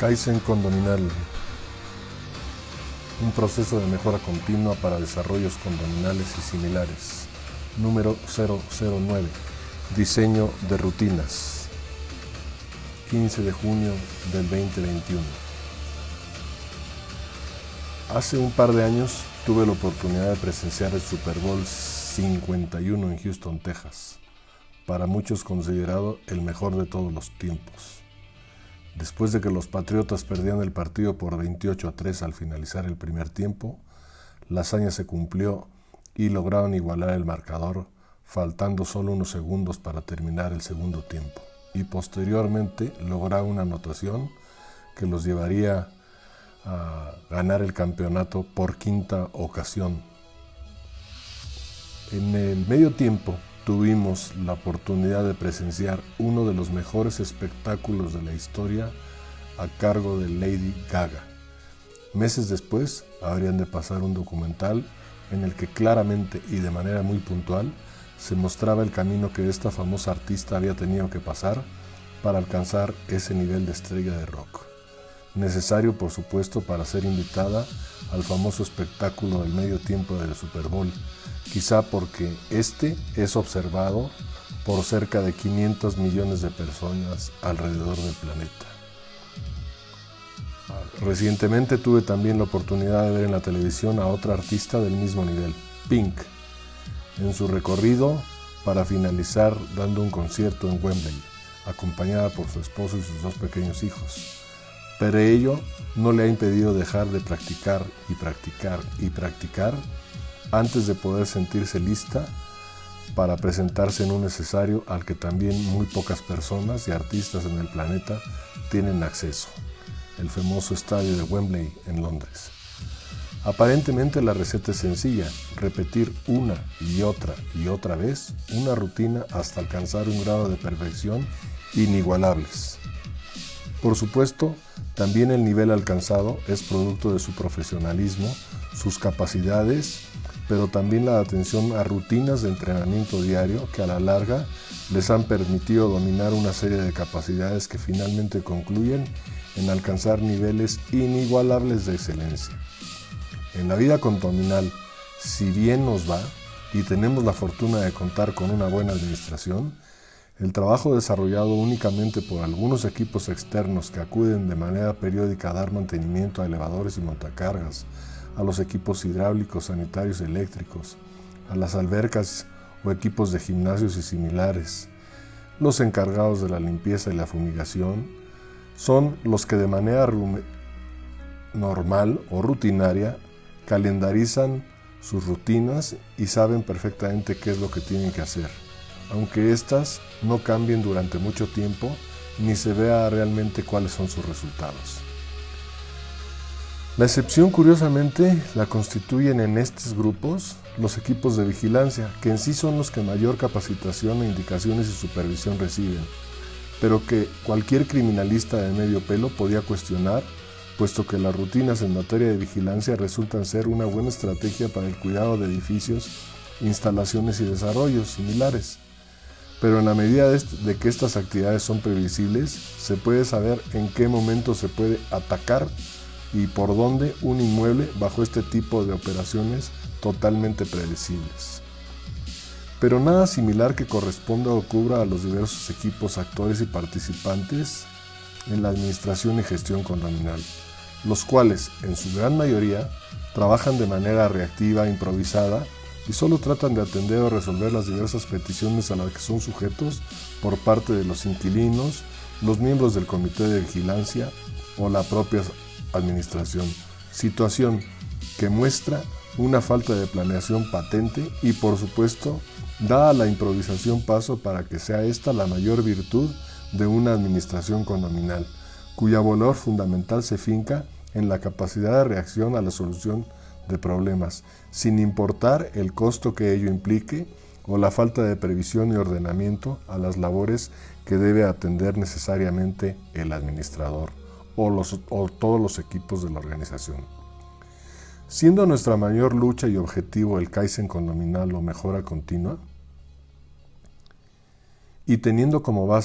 Kaizen condominal, un proceso de mejora continua para desarrollos condominales y similares. Número 009, diseño de rutinas, 15 de junio del 2021. Hace un par de años tuve la oportunidad de presenciar el Super Bowl 51 en Houston, Texas, para muchos considerado el mejor de todos los tiempos. Después de que los Patriotas perdían el partido por 28-3 al finalizar el primer tiempo, la hazaña se cumplió y lograron igualar el marcador, faltando solo unos segundos para terminar el segundo tiempo, y posteriormente lograron una anotación que los llevaría a ganar el campeonato por quinta ocasión. En el medio tiempo tuvimos la oportunidad de presenciar uno de los mejores espectáculos de la historia a cargo de Lady Gaga. Meses después habrían de pasar un documental en el que claramente y de manera muy puntual se mostraba el camino que esta famosa artista había tenido que pasar para alcanzar ese nivel de estrella de rock. Necesario, por supuesto, para ser invitada al famoso espectáculo del medio tiempo del Super Bowl, quizá porque este es observado por cerca de 500 millones de personas alrededor del planeta. Recientemente tuve también la oportunidad de ver en la televisión a otra artista del mismo nivel, Pink, en su recorrido para finalizar dando un concierto en Wembley, acompañada por su esposo y sus dos pequeños hijos. Pero ello no le ha impedido dejar de practicar y practicar y practicar antes de poder sentirse lista para presentarse en un escenario al que también muy pocas personas y artistas en el planeta tienen acceso, el famoso estadio de Wembley en Londres. Aparentemente la receta es sencilla, repetir una y otra vez una rutina hasta alcanzar un grado de perfección inigualables. Por supuesto, también el nivel alcanzado es producto de su profesionalismo, sus capacidades, pero también la atención a rutinas de entrenamiento diario que a la larga les han permitido dominar una serie de capacidades que finalmente concluyen en alcanzar niveles inigualables de excelencia. En la vida condominal, si bien nos va y tenemos la fortuna de contar con una buena administración, el trabajo desarrollado únicamente por algunos equipos externos que acuden de manera periódica a dar mantenimiento a elevadores y montacargas, a los equipos hidráulicos, sanitarios y eléctricos, a las albercas o equipos de gimnasios y similares, los encargados de la limpieza y la fumigación, son los que de manera normal o rutinaria calendarizan sus rutinas y saben perfectamente qué es lo que tienen que hacer, aunque éstas no cambien durante mucho tiempo ni se vea realmente cuáles son sus resultados. La excepción, curiosamente, la constituyen en estos grupos los equipos de vigilancia, que en sí son los que mayor capacitación e indicaciones y supervisión reciben, pero que cualquier criminalista de medio pelo podía cuestionar, puesto que las rutinas en materia de vigilancia resultan ser una buena estrategia para el cuidado de edificios, instalaciones y desarrollos similares. Pero en la medida de que estas actividades son previsibles, se puede saber en qué momento se puede atacar y por dónde un inmueble bajo este tipo de operaciones totalmente predecibles. Pero nada similar que corresponda o cubra a los diversos equipos, actores y participantes en la administración y gestión condominal, los cuales, en su gran mayoría, trabajan de manera reactiva, improvisada, y solo tratan de atender o resolver las diversas peticiones a las que son sujetos por parte de los inquilinos, los miembros del comité de vigilancia o la propia administración, situación que muestra una falta de planeación patente y, por supuesto, da a la improvisación paso para que sea esta la mayor virtud de una administración condominal, cuya valor fundamental se finca en la capacidad de reacción a la solución de problemas, sin importar el costo que ello implique o la falta de previsión y ordenamiento a las labores que debe atender necesariamente el administrador o todos los equipos de la organización. Siendo nuestra mayor lucha y objetivo el Kaizen condominal o mejora continua, y teniendo como bases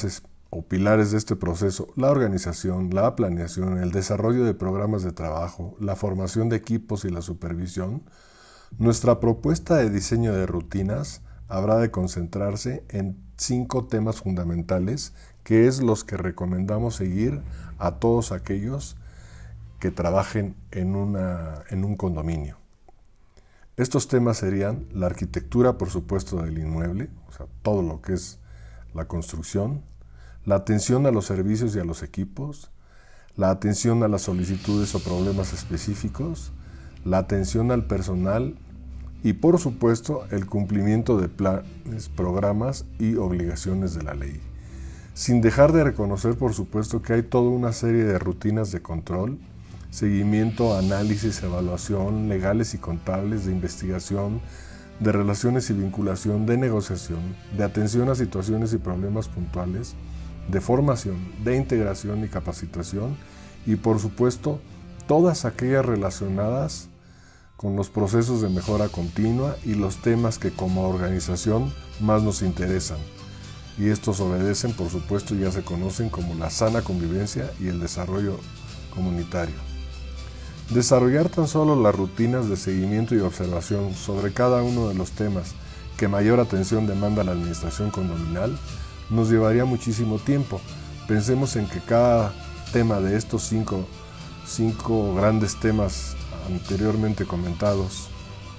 o pilares de este proceso: la organización, la planeación, el desarrollo de programas de trabajo, la formación de equipos y la supervisión, nuestra propuesta de diseño de rutinas habrá de concentrarse en 5 temas fundamentales, que es los que recomendamos seguir a todos aquellos que trabajen en un condominio. Estos temas serían la arquitectura, por supuesto, del inmueble, o sea, todo lo que es la construcción, la atención a los servicios y a los equipos, la atención a las solicitudes o problemas específicos, la atención al personal y, por supuesto, el cumplimiento de planes, programas y obligaciones de la ley. Sin dejar de reconocer, por supuesto, que hay toda una serie de rutinas de control, seguimiento, análisis, evaluación, legales y contables, de investigación, de relaciones y vinculación, de negociación, de atención a situaciones y problemas puntuales, de formación, de integración y capacitación, y por supuesto todas aquellas relacionadas con los procesos de mejora continua y los temas que como organización más nos interesan. Y estos obedecen, por supuesto, ya se conocen como la sana convivencia y el desarrollo comunitario. Desarrollar tan solo las rutinas de seguimiento y observación sobre cada uno de los temas que mayor atención demanda la administración condominal nos llevaría muchísimo tiempo. Pensemos en que cada tema de estos cinco grandes temas anteriormente comentados,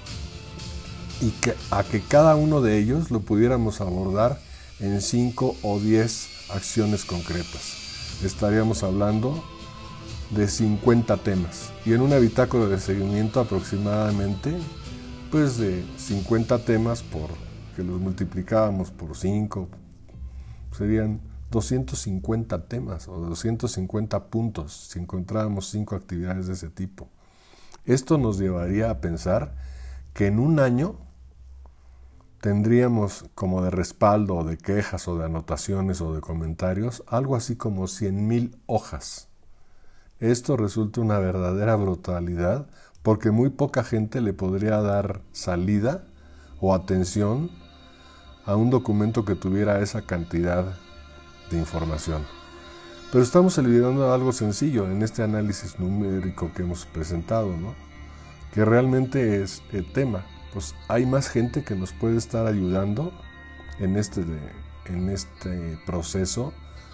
y que cada uno de ellos lo pudiéramos abordar en 5 o 10 acciones concretas. Estaríamos hablando de 50 temas, y en una bitácora de seguimiento aproximadamente de 50 temas, por que los multiplicábamos por 5, serían 250 temas o 250 puntos si encontrábamos 5 actividades de ese tipo. Esto nos llevaría a pensar que en un año tendríamos como de respaldo o de quejas o de anotaciones o de comentarios algo así como 100,000 hojas. Esto resulta una verdadera brutalidad, porque muy poca gente le podría dar salida o atención a un documento que tuviera esa cantidad de información. Pero estamos olvidando algo sencillo en este análisis numérico que hemos presentado, ¿no? Que realmente es el tema. Pues hay más gente que nos puede estar ayudando en este proceso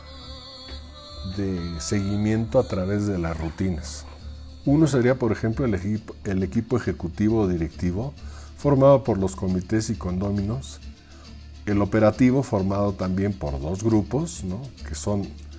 de seguimiento a través de las rutinas. Uno sería, por ejemplo, el equipo ejecutivo o directivo, formado por los comités y condóminos; el operativo, formado también por 2 grupos, ¿no? Que son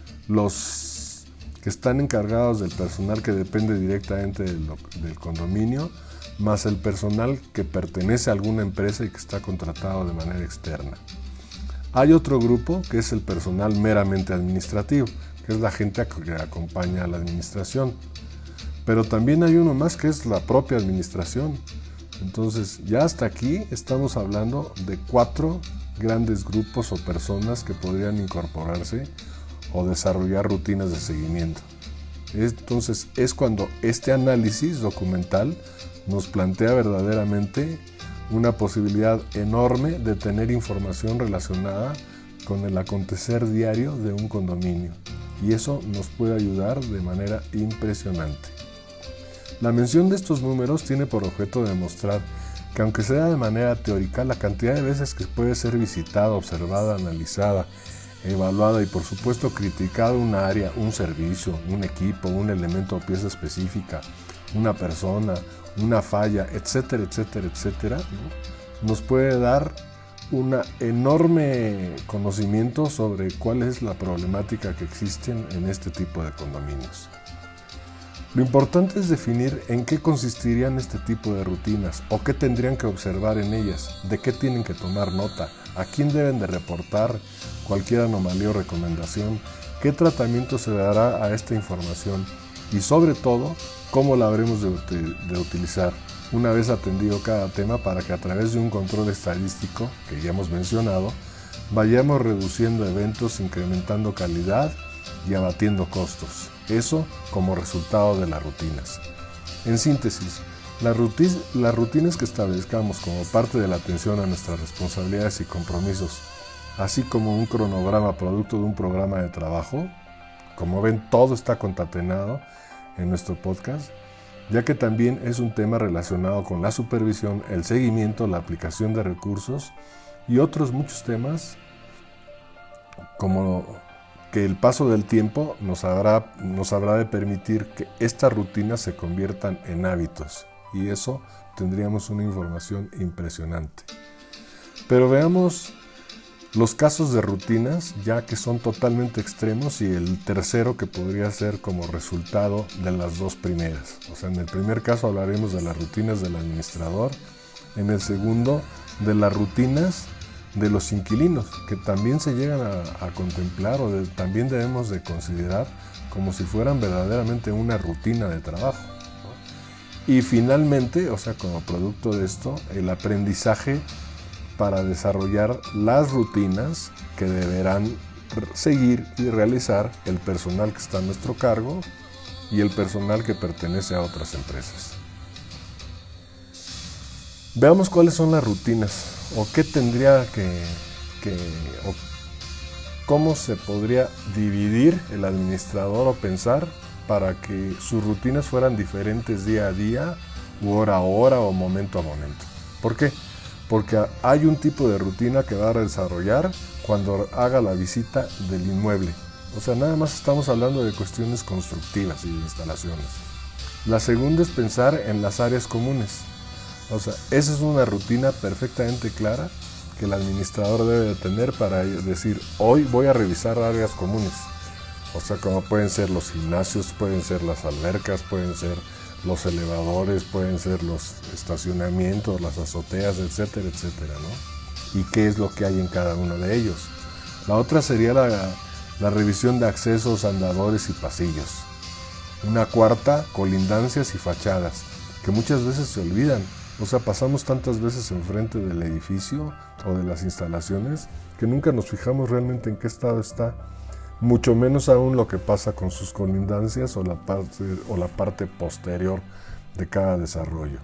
los que están encargados del personal que depende directamente del condominio, más el personal que pertenece a alguna empresa y que está contratado de manera externa. Hay otro grupo que es el personal meramente administrativo, que es la gente que acompaña a la administración. Pero también hay uno más, que es la propia administración. Entonces, ya hasta aquí estamos hablando de 4 grandes grupos o personas que podrían incorporarse o desarrollar rutinas de seguimiento. Entonces, es cuando este análisis documental nos plantea verdaderamente una posibilidad enorme de tener información relacionada con el acontecer diario de un condominio, y eso nos puede ayudar de manera impresionante. La mención de estos números tiene por objeto demostrar que, aunque sea de manera teórica, la cantidad de veces que puede ser visitada, observada, analizada, evaluada y por supuesto criticada una área, un servicio, un equipo, un elemento o pieza específica, una persona, una falla, etcétera, etcétera, etcétera, ¿no? Nos puede dar un enorme conocimiento sobre cuál es la problemática que existe en este tipo de condominios. Lo importante es definir en qué consistirían este tipo de rutinas o qué tendrían que observar en ellas, de qué tienen que tomar nota, a quién deben de reportar cualquier anomalía o recomendación, qué tratamiento se dará a esta información y, sobre todo, cómo la habremos de utilizar una vez atendido cada tema, para que a través de un control estadístico que ya hemos mencionado vayamos reduciendo eventos, incrementando calidad y abatiendo costos. Eso como resultado de las rutinas. En síntesis, las rutinas que establezcamos como parte de la atención a nuestras responsabilidades y compromisos así como un cronograma producto de un programa de trabajo. Como ven, todo está concatenado en nuestro podcast, ya que también es un tema relacionado con la supervisión, el seguimiento, la aplicación de recursos y otros muchos temas, como que el paso del tiempo nos habrá de permitir que estas rutinas se conviertan en hábitos, y eso tendríamos una información impresionante. Pero veamos los casos de rutinas, ya que son totalmente extremos, y el tercero que podría ser como resultado de las dos primeras. O sea, en el primer caso hablaremos de las rutinas del administrador, en el segundo de las rutinas de los inquilinos, que también se llegan a contemplar también debemos de considerar como si fueran verdaderamente una rutina de trabajo, ¿no? Y finalmente, o sea, como producto de esto, el aprendizaje para desarrollar las rutinas que deberán seguir y realizar el personal que está a nuestro cargo y el personal que pertenece a otras empresas. Veamos cuáles son las rutinas, o qué tendría o cómo se podría dividir el administrador o pensar para que sus rutinas fueran diferentes día a día, u hora a hora, o momento a momento. ¿Por qué? Porque hay un tipo de rutina que va a desarrollar cuando haga la visita del inmueble. O sea, nada más estamos hablando de cuestiones constructivas y de instalaciones. La segunda es pensar en las áreas comunes. O sea, esa es una rutina perfectamente clara que el administrador debe de tener para decir, hoy voy a revisar áreas comunes. O sea, como pueden ser los gimnasios, pueden ser las albercas, pueden ser los elevadores, pueden ser los estacionamientos, las azoteas, etcétera, etcétera, ¿no? Y qué es lo que hay en cada uno de ellos. La otra sería la revisión de accesos, andadores y pasillos. Una cuarta, colindancias y fachadas, que muchas veces se olvidan. O sea, pasamos tantas veces enfrente del edificio o de las instalaciones que nunca nos fijamos realmente en qué estado está. Mucho menos aún lo que pasa con sus colindancias o la parte posterior de cada desarrollo.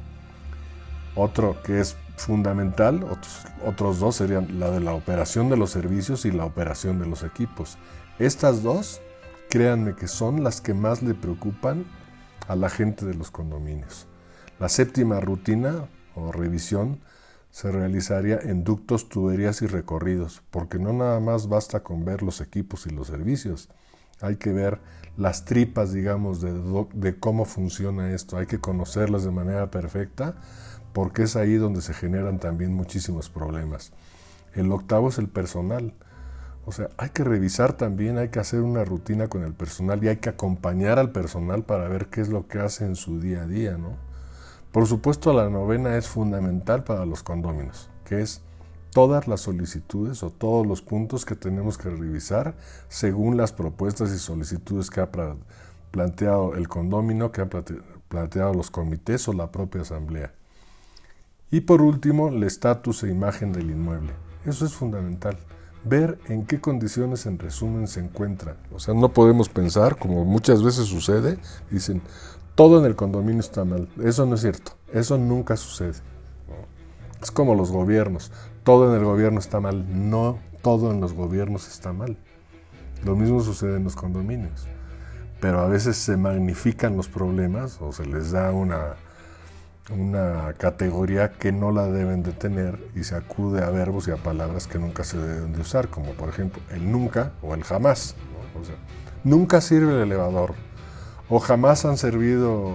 Otro que es fundamental, otros dos serían la de la operación de los servicios y la operación de los equipos. Estas dos, créanme que son las que más le preocupan a la gente de los condominios. La séptima rutina o revisión se realizaría en ductos, tuberías y recorridos, porque no nada más basta con ver los equipos y los servicios. Hay que ver las tripas, digamos, de cómo funciona esto. Hay que conocerlas de manera perfecta, porque es ahí donde se generan también muchísimos problemas. El octavo es el personal. O sea, hay que revisar también, hay que hacer una rutina con el personal y hay que acompañar al personal para ver qué es lo que hace en su día a día, ¿no? Por supuesto, la novena es fundamental para los condóminos, que es todas las solicitudes o todos los puntos que tenemos que revisar según las propuestas y solicitudes que ha planteado el condómino, que han planteado los comités o la propia asamblea. Y por último, el estatus e imagen del inmueble. Eso es fundamental. Ver en qué condiciones en resumen se encuentra. O sea, no podemos pensar, como muchas veces sucede, dicen, todo en el condominio está mal. Eso no es cierto. Eso nunca sucede, ¿no? Es como los gobiernos. Todo en el gobierno está mal. No, todo en los gobiernos está mal. Lo mismo sucede en los condominios. Pero a veces se magnifican los problemas o se les da una categoría que no la deben de tener y se acude a verbos y a palabras que nunca se deben de usar, como por ejemplo el nunca o el jamás, ¿no? O sea, nunca sirve el elevador o jamás han servido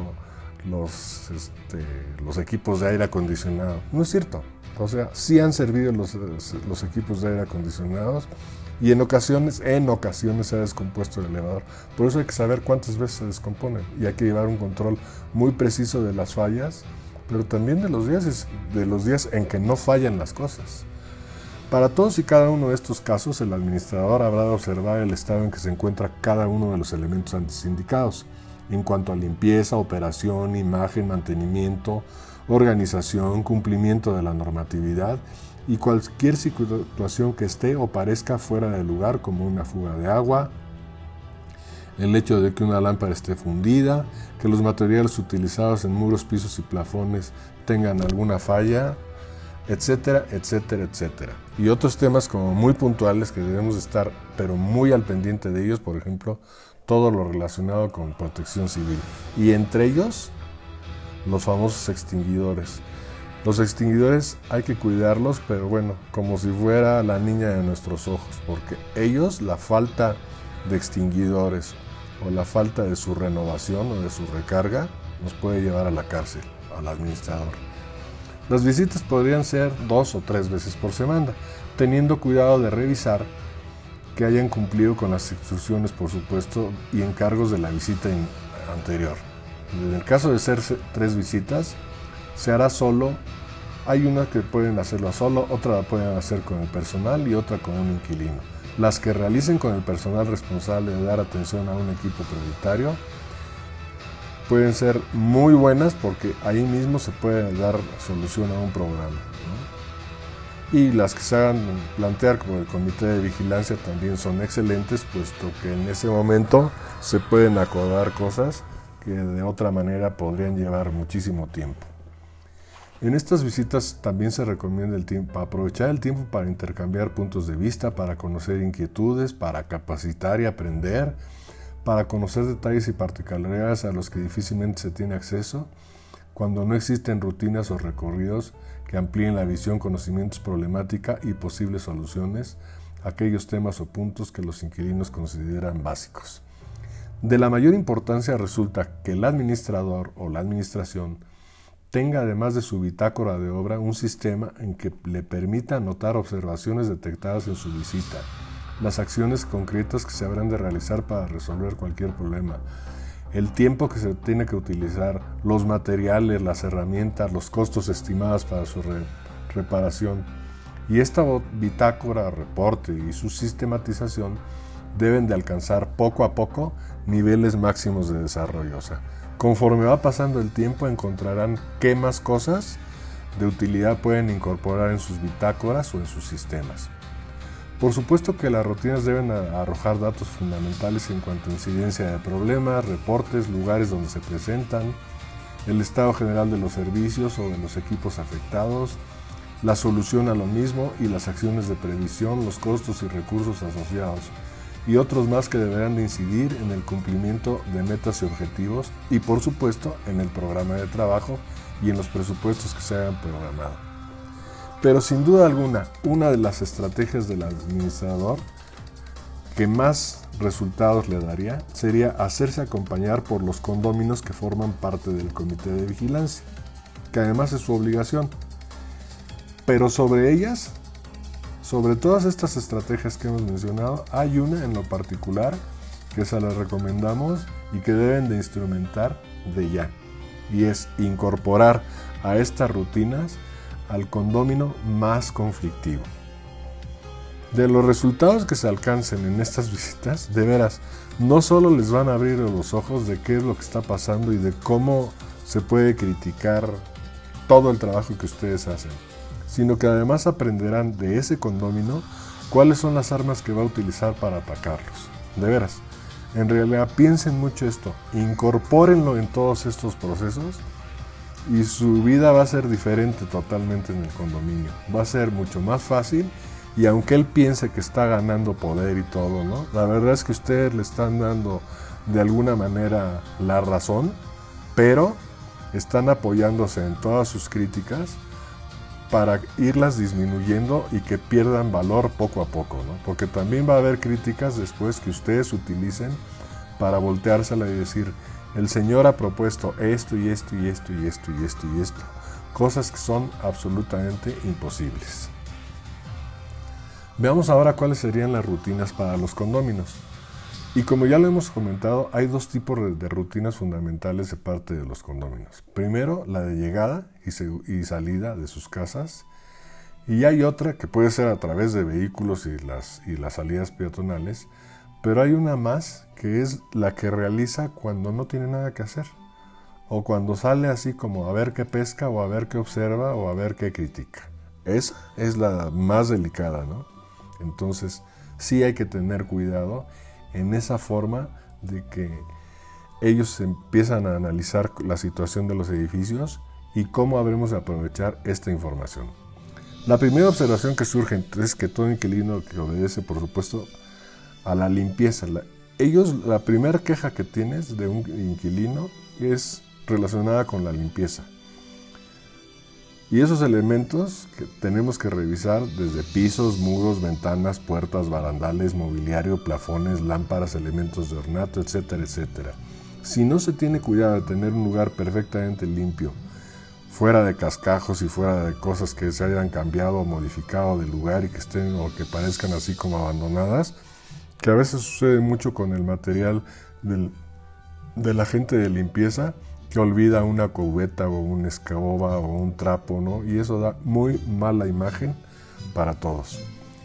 los equipos de aire acondicionado. No es cierto. O sea, sí han servido los equipos de aire acondicionados y en ocasiones se ha descompuesto el elevador. Por eso hay que saber cuántas veces se descomponen y hay que llevar un control muy preciso de las fallas, pero también de los días en que no fallan las cosas. Para todos y cada uno de estos casos, el administrador habrá de observar el estado en que se encuentra cada uno de los elementos antes indicados, en cuanto a limpieza, operación, imagen, mantenimiento, organización, cumplimiento de la normatividad y cualquier situación que esté o parezca fuera de lugar, como una fuga de agua, el hecho de que una lámpara esté fundida, que los materiales utilizados en muros, pisos y plafones tengan alguna falla, etcétera, etcétera, etcétera. Y otros temas como muy puntuales que debemos estar, pero muy al pendiente de ellos, por ejemplo, todo lo relacionado con protección civil. Y entre ellos, los famosos extinguidores. Los extinguidores hay que cuidarlos, pero bueno, como si fuera la niña de nuestros ojos, porque ellos, la falta de extinguidores o la falta de su renovación o de su recarga, nos puede llevar a la cárcel, al administrador. Las visitas podrían ser 2 o 3 veces por semana, teniendo cuidado de revisar que hayan cumplido con las instrucciones, por supuesto, y encargos de la visita anterior. En el caso de ser 3 visitas, se hará solo. Hay una que pueden hacerlo solo, otra la pueden hacer con el personal y otra con un inquilino. Las que realicen con el personal responsable de dar atención a un equipo prioritario pueden ser muy buenas porque ahí mismo se puede dar solución a un programa, ¿no? Y las que se hagan plantear por el comité de vigilancia también son excelentes, puesto que en ese momento se pueden acordar cosas que de otra manera podrían llevar muchísimo tiempo. En estas visitas también se recomienda aprovechar el tiempo para intercambiar puntos de vista, para conocer inquietudes, para capacitar y aprender, para conocer detalles y particularidades a los que difícilmente se tiene acceso, cuando no existen rutinas o recorridos que amplíen la visión, conocimientos, problemática y posibles soluciones a aquellos temas o puntos que los inquilinos consideran básicos. De la mayor importancia resulta que el administrador o la administración tenga, además de su bitácora de obra, un sistema en que le permita anotar observaciones detectadas en su visita, las acciones concretas que se habrán de realizar para resolver cualquier problema, el tiempo que se tiene que utilizar, los materiales, las herramientas, los costos estimados para su reparación. Y esta bitácora, reporte y su sistematización deben de alcanzar poco a poco niveles máximos de desarrollo. O sea, conforme va pasando el tiempo encontrarán qué más cosas de utilidad pueden incorporar en sus bitácoras o en sus sistemas. Por supuesto que las rutinas deben arrojar datos fundamentales en cuanto a incidencia de problemas, reportes, lugares donde se presentan, el estado general de los servicios o de los equipos afectados, la solución a lo mismo y las acciones de previsión, los costos y recursos asociados, y otros más que deberán de incidir en el cumplimiento de metas y objetivos y, por supuesto, en el programa de trabajo y en los presupuestos que se hayan programado. Pero sin duda alguna, una de las estrategias del administrador que más resultados le daría sería hacerse acompañar por los condóminos que forman parte del comité de vigilancia, que además es su obligación. Pero sobre ellas, sobre todas estas estrategias que hemos mencionado, hay una en lo particular que se las recomendamos y que deben de instrumentar de ya, y es incorporar a estas rutinas al condómino más conflictivo. De los resultados que se alcancen en estas visitas, de veras, no solo les van a abrir los ojos de qué es lo que está pasando y de cómo se puede criticar todo el trabajo que ustedes hacen, sino que además aprenderán de ese condómino cuáles son las armas que va a utilizar para atacarlos. De veras, en realidad piensen mucho esto, incorpórenlo en todos estos procesos y su vida va a ser diferente totalmente en el condominio. Va a ser mucho más fácil y aunque él piense que está ganando poder y todo, ¿no? La verdad es que ustedes le están dando de alguna manera la razón, pero están apoyándose en todas sus críticas para irlas disminuyendo y que pierdan valor poco a poco, ¿no? Porque también va a haber críticas después que ustedes utilicen para volteársela y decir: el señor ha propuesto esto y esto y esto y esto y esto y esto. Cosas que son absolutamente imposibles. Veamos ahora cuáles serían las rutinas para los condóminos. Y como ya lo hemos comentado, hay dos tipos de rutinas fundamentales de parte de los condóminos. Primero, la de llegada y salida de sus casas. Y hay otra que puede ser a través de vehículos y las salidas peatonales. Pero hay una más que es la que realiza cuando no tiene nada que hacer. O cuando sale así como a ver qué pesca o a ver qué observa o a ver qué critica. Esa es la más delicada, ¿no? Entonces sí hay que tener cuidado en esa forma de que ellos empiezan a analizar la situación de los edificios y cómo habremos de aprovechar esta información. La primera observación que surge es que todo inquilino que obedece, por supuesto, a la limpieza. La primera queja que tienes de un inquilino es relacionada con la limpieza. Y esos elementos que tenemos que revisar desde pisos, muros, ventanas, puertas, barandales, mobiliario, plafones, lámparas, elementos de ornato, etcétera, etcétera. Si no se tiene cuidado de tener un lugar perfectamente limpio, fuera de cascajos y fuera de cosas que se hayan cambiado o modificado de lugar y que estén o que parezcan así como abandonadas, que a veces sucede mucho con el material de la gente de limpieza, que olvida una cubeta o una escoba o un trapo, ¿no? Y eso da muy mala imagen para todos.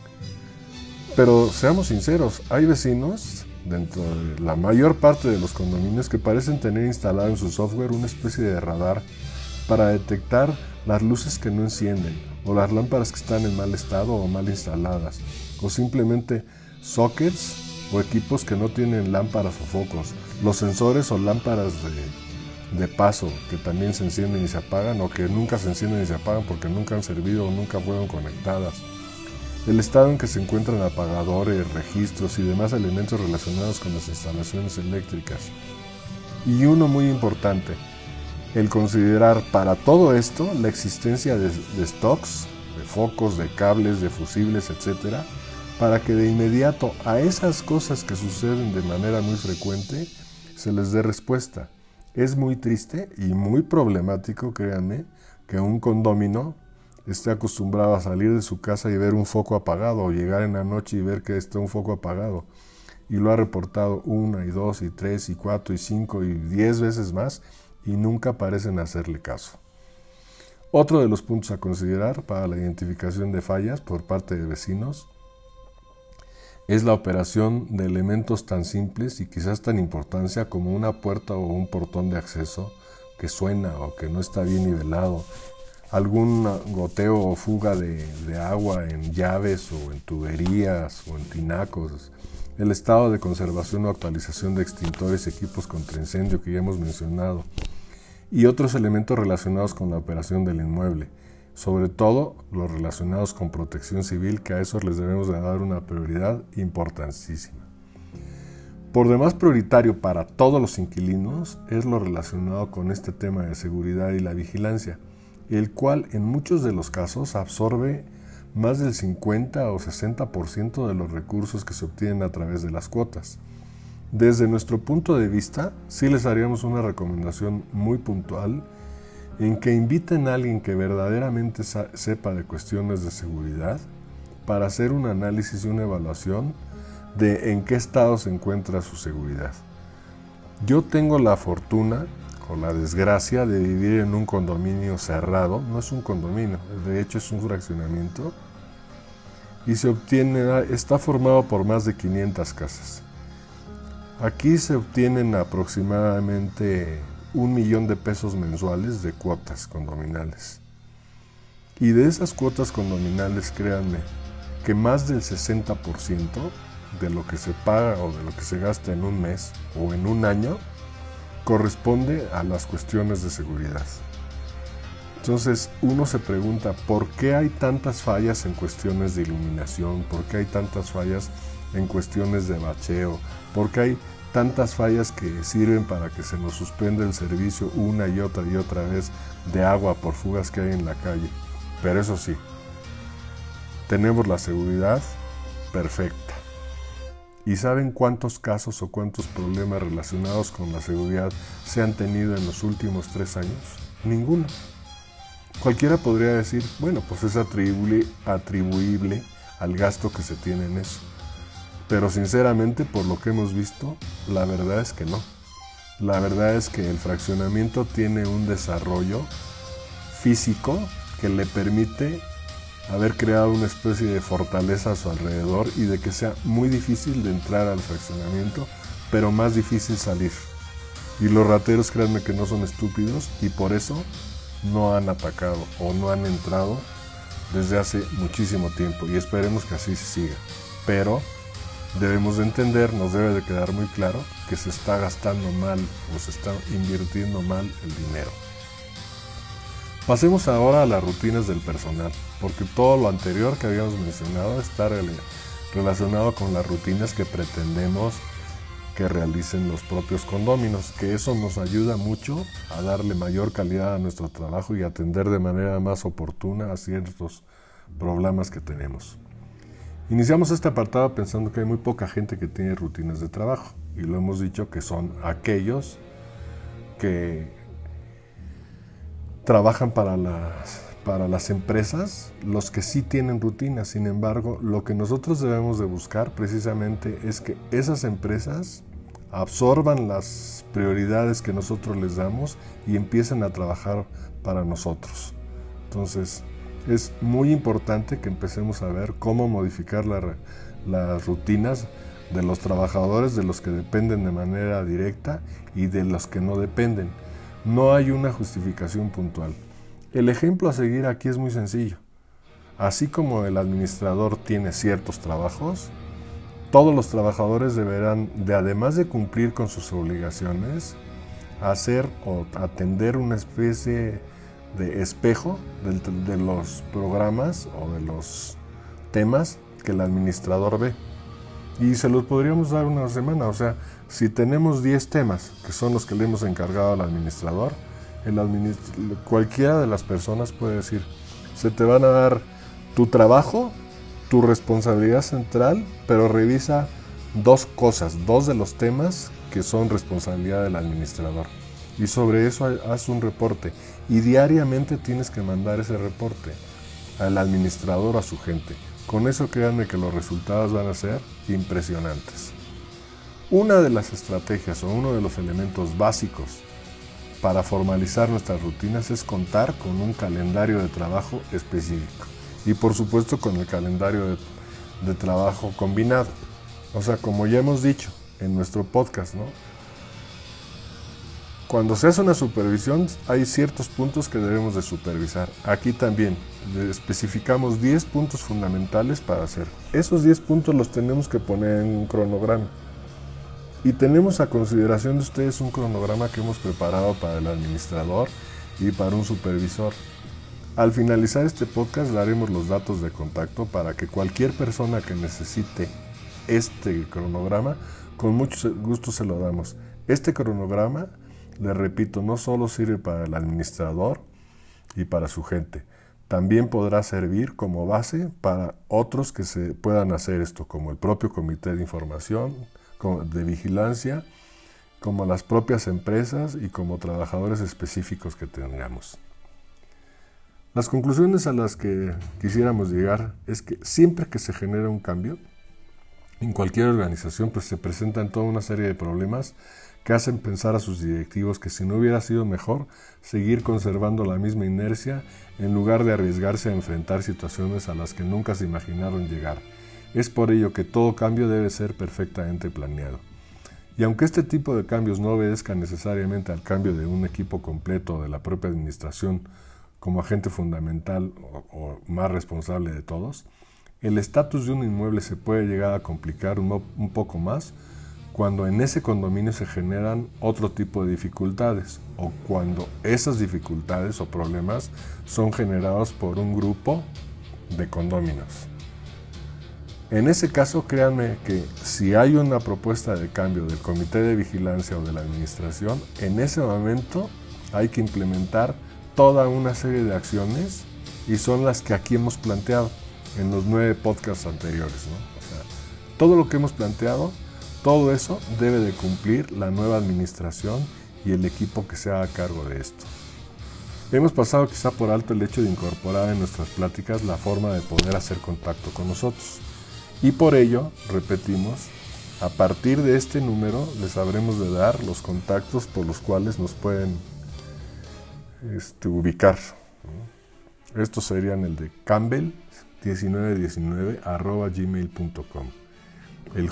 Pero seamos sinceros, hay vecinos dentro de la mayor parte de los condominios que parecen tener instalado en su software una especie de radar para detectar las luces que no encienden, o las lámparas que están en mal estado o mal instaladas, o simplemente sockets o equipos que no tienen lámparas o focos, los sensores o lámparas de paso que también se encienden y se apagan, o que nunca se encienden y se apagan porque nunca han servido o nunca fueron conectadas, el estado en que se encuentran apagadores, registros y demás elementos relacionados con las instalaciones eléctricas. Y uno muy importante, el considerar para todo esto la existencia de stocks, de focos, de cables, de fusibles, etcétera, para que de inmediato a esas cosas que suceden de manera muy frecuente se les dé respuesta. Es muy triste y muy problemático, créanme, que un condómino esté acostumbrado a salir de su casa y ver un foco apagado, o llegar en la noche y ver que está un foco apagado, y lo ha reportado 1, y 2, y 3, y 4, y 5, y 10 veces más, y nunca parecen hacerle caso. Otro de los puntos a considerar para la identificación de fallas por parte de vecinos es la operación de elementos tan simples y quizás tan importancia como una puerta o un portón de acceso que suena o que no está bien nivelado, algún goteo o fuga de agua en llaves o en tuberías o en tinacos, el estado de conservación o actualización de extintores y equipos contra incendio que ya hemos mencionado, y otros elementos relacionados con la operación del inmueble, sobre todo los relacionados con protección civil, que a esos les debemos de dar una prioridad importantísima. Por demás prioritario para todos los inquilinos es lo relacionado con este tema de seguridad y la vigilancia, el cual en muchos de los casos absorbe más del 50 o 60% de los recursos que se obtienen a través de las cuotas. Desde nuestro punto de vista, sí les haríamos una recomendación muy puntual en que inviten a alguien que verdaderamente sepa de cuestiones de seguridad para hacer un análisis y una evaluación de en qué estado se encuentra su seguridad. Yo tengo la fortuna o la desgracia de vivir en un condominio cerrado, no es un condominio, de hecho es un fraccionamiento, y está formado por más de 500 casas. Aquí se obtienen aproximadamente 1 millón de pesos mensuales de cuotas condominales. Y de esas cuotas condominales, créanme, que más del 60% de lo que se paga o de lo que se gasta en un mes o en un año corresponde a las cuestiones de seguridad. Entonces uno se pregunta, ¿por qué hay tantas fallas en cuestiones de iluminación? ¿Por qué hay tantas fallas en cuestiones de bacheo? ¿Por qué hay tantas fallas que sirven para que se nos suspenda el servicio una y otra vez de agua por fugas que hay en la calle? Pero eso sí, tenemos la seguridad perfecta. ¿Y saben cuántos casos o cuántos problemas relacionados con la seguridad se han tenido en los últimos 3 años? Ninguno. Cualquiera podría decir, bueno, pues es atribuible al gasto que se tiene en eso. Pero sinceramente, por lo que hemos visto, la verdad es que no. La verdad es que el fraccionamiento tiene un desarrollo físico que le permite haber creado una especie de fortaleza a su alrededor y de que sea muy difícil de entrar al fraccionamiento, pero más difícil salir. Y los rateros, créanme que no son estúpidos, y por eso no han atacado o no han entrado desde hace muchísimo tiempo, y esperemos que así se siga. Pero debemos de entender, nos debe de quedar muy claro que se está gastando mal o se está invirtiendo mal el dinero. Pasemos ahora a las rutinas del personal, porque todo lo anterior que habíamos mencionado está relacionado con las rutinas que pretendemos que realicen los propios condóminos, que eso nos ayuda mucho a darle mayor calidad a nuestro trabajo y atender de manera más oportuna a ciertos problemas que tenemos. Iniciamos este apartado pensando que hay muy poca gente que tiene rutinas de trabajo, y lo hemos dicho que son aquellos que trabajan para las empresas, los que sí tienen rutinas. Sin embargo, lo que nosotros debemos de buscar precisamente es que esas empresas absorban las prioridades que nosotros les damos y empiecen a trabajar para nosotros. Entonces, es muy importante que empecemos a ver cómo modificar las rutinas de los trabajadores, de los que dependen de manera directa y de los que no dependen. No hay una justificación puntual. El ejemplo a seguir aquí es muy sencillo. Así como el administrador tiene ciertos trabajos, todos los trabajadores deberán, además de cumplir con sus obligaciones, hacer o atender una especie de espejo de los programas o de los temas que el administrador ve. Y se los podríamos dar una semana, o sea, si tenemos 10 temas, que son los que le hemos encargado al administrador, cualquiera de las personas puede decir, se te van a dar tu trabajo, tu responsabilidad central, pero revisa 2 cosas, 2 de los temas que son responsabilidad del administrador. Y sobre eso haz un reporte. Y diariamente tienes que mandar ese reporte al administrador o a su gente. Con eso créanme que los resultados van a ser impresionantes. Una de las estrategias o uno de los elementos básicos para formalizar nuestras rutinas es contar con un calendario de trabajo específico y por supuesto con el calendario de trabajo combinado. O sea, como ya hemos dicho en nuestro podcast, ¿no? Cuando se hace una supervisión hay ciertos puntos que debemos de supervisar. Aquí también especificamos 10 puntos fundamentales para hacer. Esos 10 puntos los tenemos que poner en un cronograma. Y tenemos a consideración de ustedes un cronograma que hemos preparado para el administrador y para un supervisor. Al finalizar este podcast daremos los datos de contacto para que cualquier persona que necesite este cronograma, con mucho gusto se lo damos. Este cronograma, les repito, no solo sirve para el administrador y para su gente, también podrá servir como base para otros que se puedan hacer esto, como el propio comité de información, de vigilancia, como las propias empresas y como trabajadores específicos que tengamos. Las conclusiones a las que quisiéramos llegar es que siempre que se genera un cambio en cualquier organización, pues se presentan toda una serie de problemas que hacen pensar a sus directivos que si no hubiera sido mejor seguir conservando la misma inercia en lugar de arriesgarse a enfrentar situaciones a las que nunca se imaginaron llegar. Es por ello que todo cambio debe ser perfectamente planeado. Y aunque este tipo de cambios no obedezcan necesariamente al cambio de un equipo completo de la propia administración como agente fundamental o más responsable de todos, el estatus de un inmueble se puede llegar a complicar un poco más cuando en ese condominio se generan otro tipo de dificultades o cuando esas dificultades o problemas son generados por un grupo de condóminos. En ese caso, créanme que si hay una propuesta de cambio del comité de vigilancia o de la administración, en ese momento hay que implementar toda una serie de acciones y son las que aquí hemos planteado en los 9 podcasts anteriores, ¿no? O sea, todo lo que hemos planteado, todo eso debe de cumplir la nueva administración y el equipo que se haga cargo de esto. Hemos pasado quizá por alto el hecho de incorporar en nuestras pláticas la forma de poder hacer contacto con nosotros. Y por ello, repetimos, a partir de este número les habremos de dar los contactos por los cuales nos pueden ubicar. Estos serían el de campbell1919@gmail.com, el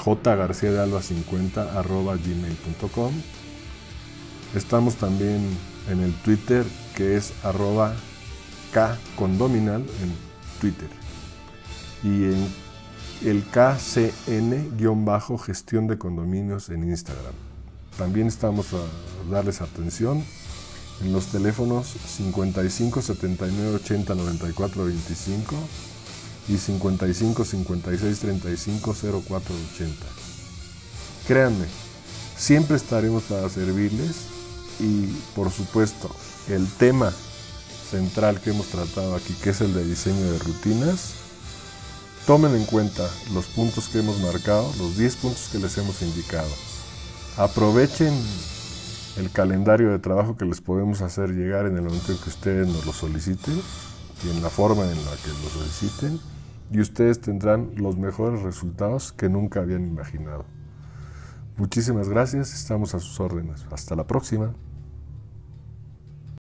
jgarciadealba50@gmail.com. Estamos también en el Twitter, que es @kcondominal en Twitter, y en el KCN-gestión de condominios en Instagram. También estamos a darles atención en los teléfonos 55 79 80 94 25 y 55 56 35 04 80. Créanme, siempre estaremos para servirles y, por supuesto, el tema central que hemos tratado aquí, que es el de diseño de rutinas, tomen en cuenta los puntos que hemos marcado, los 10 puntos que les hemos indicado. Aprovechen el calendario de trabajo que les podemos hacer llegar en el momento en que ustedes nos lo soliciten y en la forma en la que lo soliciten, y ustedes tendrán los mejores resultados que nunca habían imaginado. Muchísimas gracias, estamos a sus órdenes. Hasta la próxima.